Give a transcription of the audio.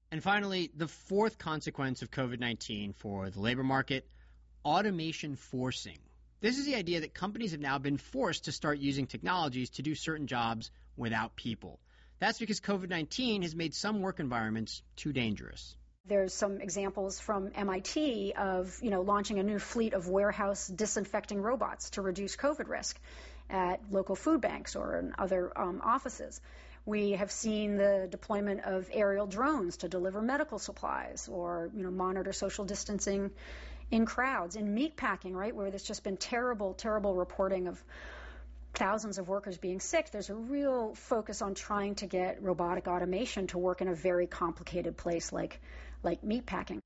And finally, the fourth consequence of COVID-19 for the labor market, automation forcing. This is the idea that companies have now been forced to start using technologies to do certain jobs without people. That's because COVID-19 has made some work environments too dangerous. There's some examples from MIT of, launching a new fleet of warehouse disinfecting robots to reduce COVID risk at local food banks or in other offices. We have seen the deployment of aerial drones to deliver medical supplies or, monitor social distancing in crowds. In meat packing, right, where there's just been terrible reporting of thousands of workers being sick, there's a real focus on trying to get robotic automation to work in a very complicated place like meat packing.